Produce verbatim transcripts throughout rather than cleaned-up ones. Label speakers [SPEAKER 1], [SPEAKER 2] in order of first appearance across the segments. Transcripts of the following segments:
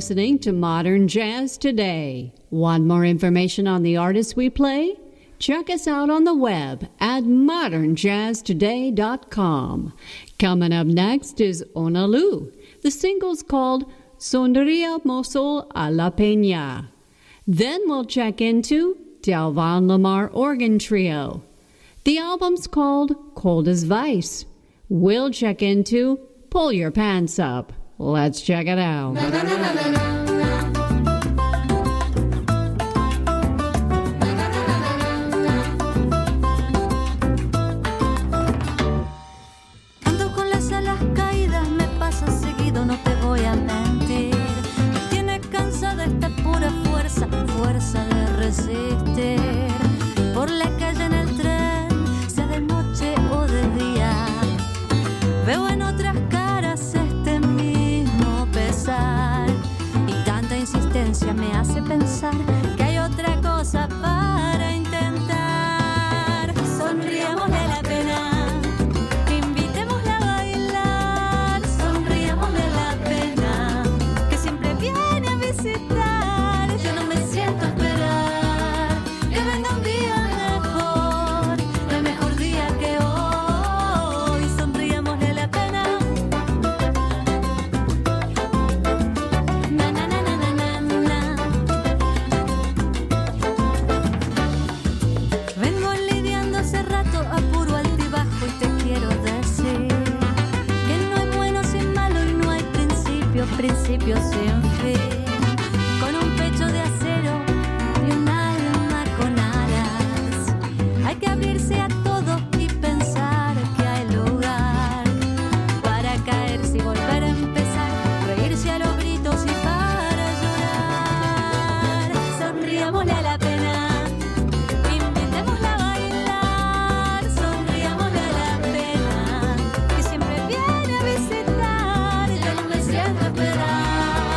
[SPEAKER 1] listening to Modern Jazz Today. Want more information on the artists we play? Check us out on the web at modern jazz today dot com. Coming up next is Onalu. The single's called Sonríamos a la Peña. Then we'll check into Delvan Lamar Organ Trio. The album's called Cold as Vice. We'll check into Pull Your Pants Up. Let's check it out.
[SPEAKER 2] Na, na, na, na, na, na.
[SPEAKER 3] Fuerza de resistir por la calle en el tren, sea de noche o de día. Veo en otras caras este mismo pesar y tanta insistencia me hace pensar que hay otra cosa para intentar. Sonriámosle a la pena, invitémosla a bailar. Sonriámosle a la pena que siempre viene a visitar. Principios sin fin, con un pecho de acero y un alma con alas. Hay que abrirse a todo y pensar que hay lugar para caerse y volver a empezar, reírse a los gritos y para llorar. Sonriámosle a la pena, invitémosla a bailar. Sonriámosle a la pena que siempre viene a visitar. Yo no me siento esperar.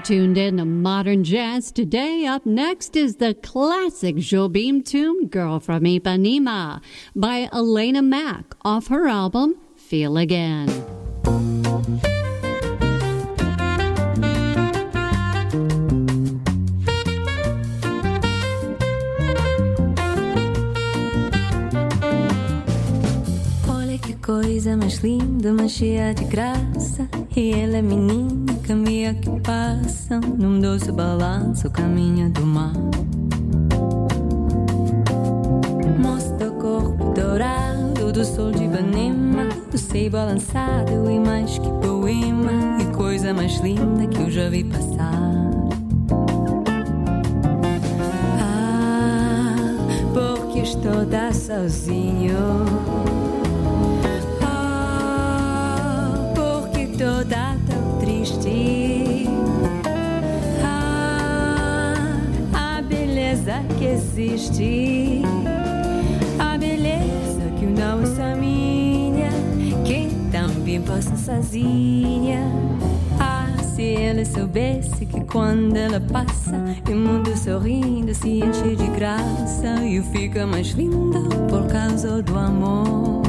[SPEAKER 1] tuned in to Modern Jazz Today. Up next is the classic Jobim tune, Girl from Ipanema, by Elena Mack, off her album, Feel Again.
[SPEAKER 3] Coisa mais linda, mas cheia de graça. E ela é menina, caminha que passa num doce balanço, caminha do mar. Mostra o corpo dourado do sol de Ipanema, do seio balançado e mais que poema. E coisa mais linda que eu já vi passar. Ah, porque estou da sozinho. Toda tão triste. Ah, a beleza que existe, a beleza que não é minha, que também passa sozinha. Ah, se ela soubesse que quando ela passa, o mundo sorrindo se enche de graça e fica mais linda por causa do amor.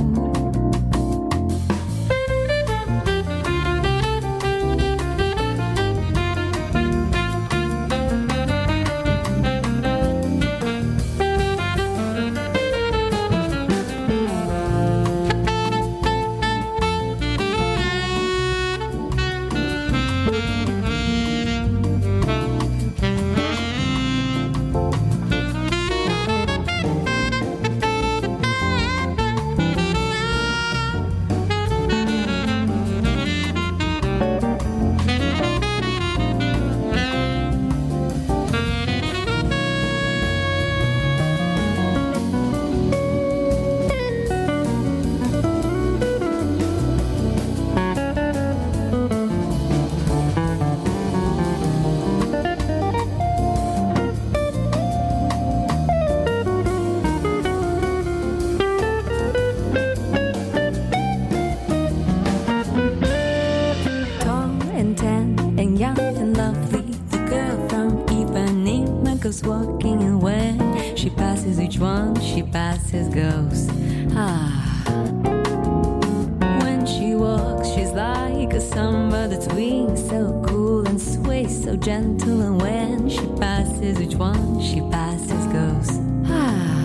[SPEAKER 3] Walking and when she passes each one, she passes goes. Ah, when she walks, she's like a samba that's wings, so cool and sways, so gentle. And when she passes each one, she passes goes. Ah,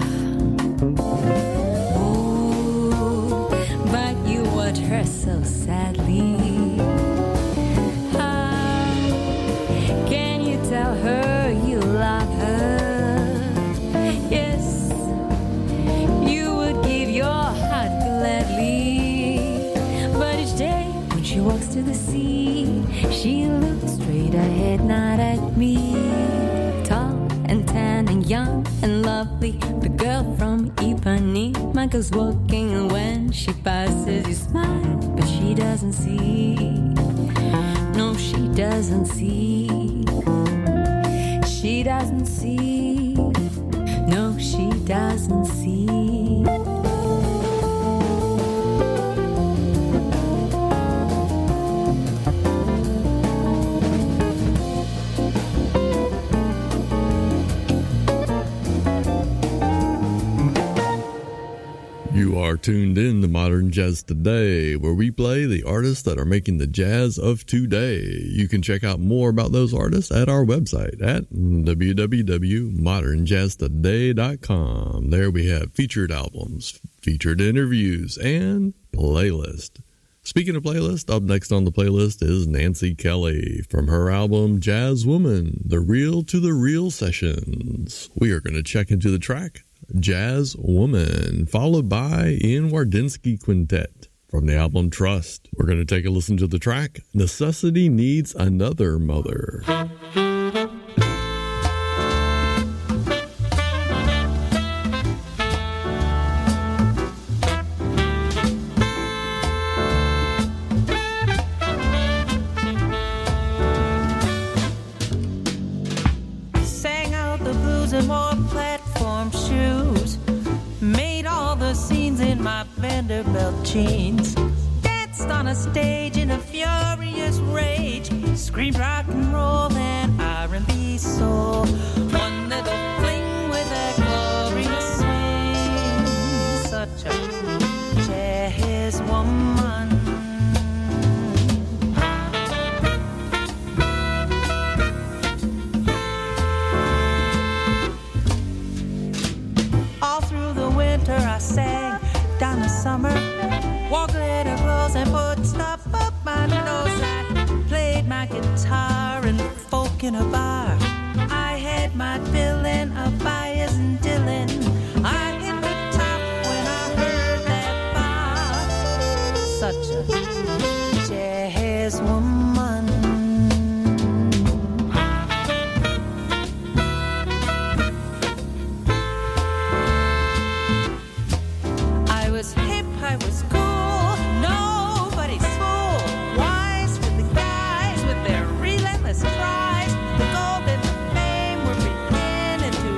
[SPEAKER 3] oh, but you watch her so sadly. Ah, can you tell her you love her? Yes, you would give your heart gladly. But each day when she walks to the sea, she looks straight ahead, not at me. Tall and tan and young and lovely, the girl from Ipanema goes walking, and when she passes you smile, but she doesn't see. No, she doesn't see. She doesn't see. No, she doesn't see.
[SPEAKER 2] You are tuned in to Modern Jazz Today, where we play the artists that are making the jazz of today. You can check out more about those artists at our website at w w w dot modern jazz today dot com. There we have featured albums, featured interviews, and playlist. Speaking of playlist, up next on the playlist is Nancy Kelly from her album Jazz Woman, The Real to the Real Sessions. We are going to check into the track Jazz Woman, followed by Ian Wardinsky Quintet from the album Trust. We're going to take a listen to the track Necessity Needs Another Mother.
[SPEAKER 4] Sang out the blues and more platform shoes, made all the scenes in my Vanderbilt jeans, danced on on a stage in a furious rage, screamed rock and roll and R and B soul. One little fling with a glorious swing, such a jazz woman. All through the winter I sang, down the summer, wore glitter clothes and put stuff up my nose. I played my guitar and folk in a bar. I had my fill-in of Byers and Dylan. I hit the top when I heard that bar. Such a jazz woman. I was hip, I was cool, nobody's fool. Wise to the guys with their relentless tries. The gold and the fame were beginning to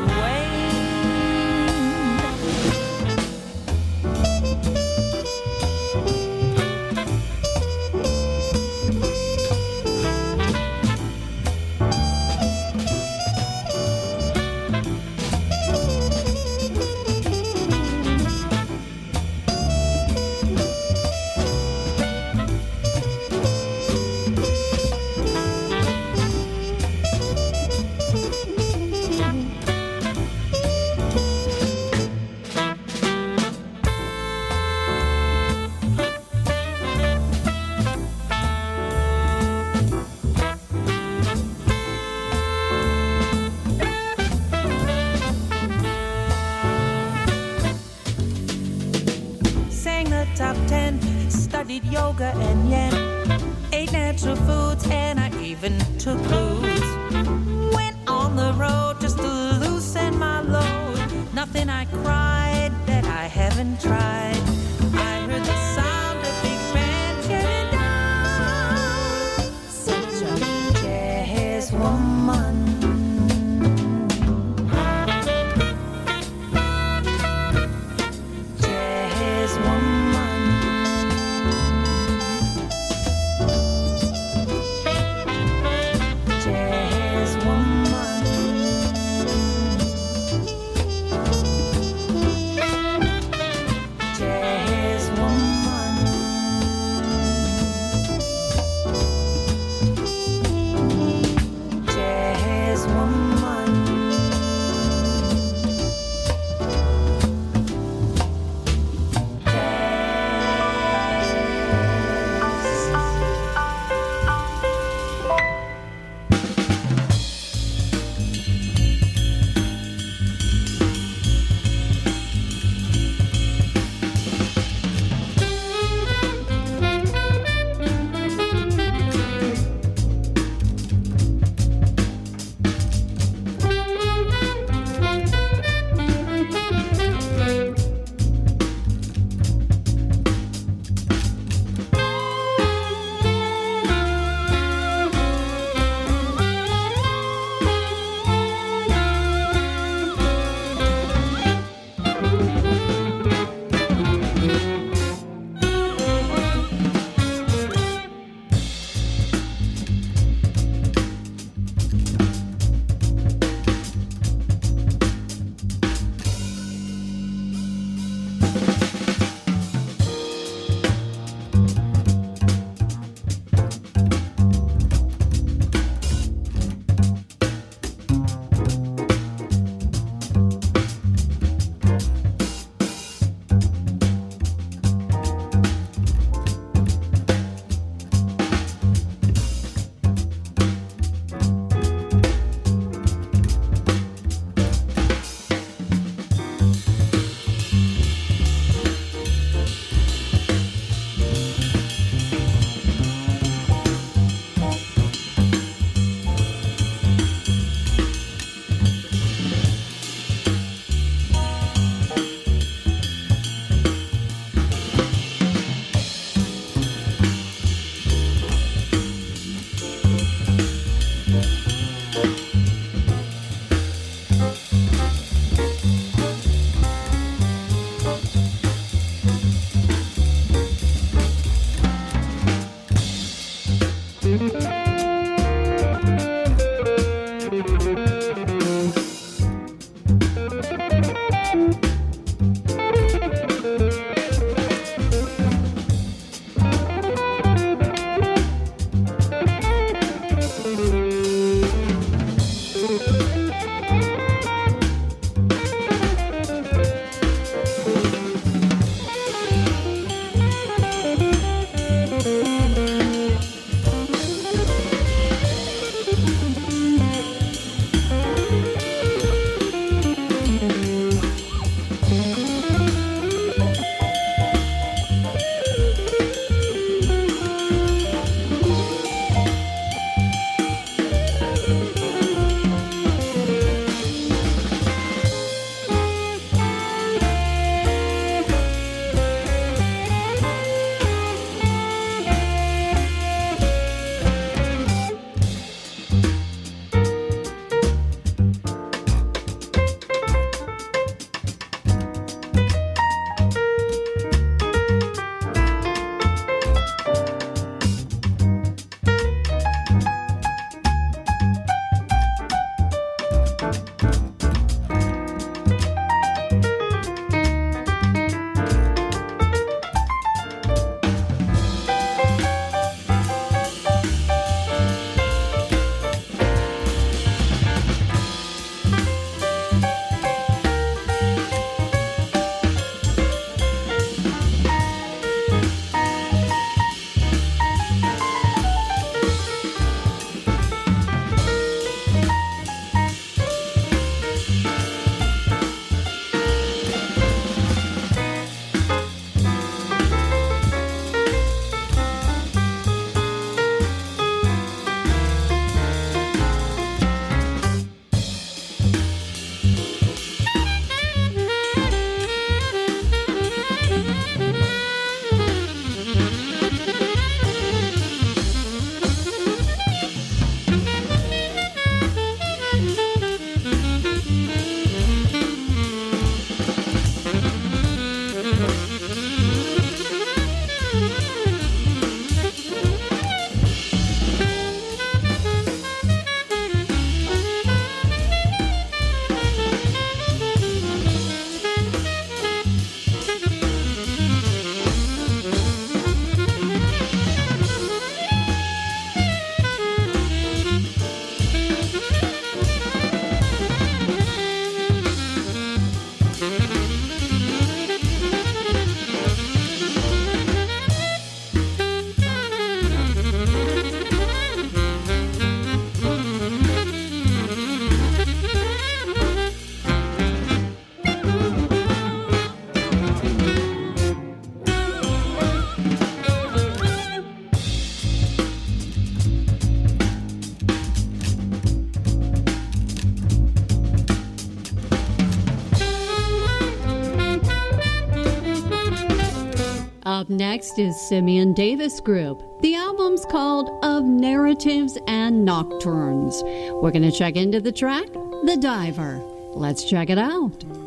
[SPEAKER 4] top ten, studied yoga and yen, ate natural foods and I even took booze. Went on the road just to loosen my load. Nothing I cried that I haven't tried. I heard the sound of big band shutting down. Such a jazz woman. Jazz woman. Jazz
[SPEAKER 1] Up next is Simeon Davis Group. The album's called Of Narratives and Nocturnes. We're going to check into the track, The Diver. Let's check it out.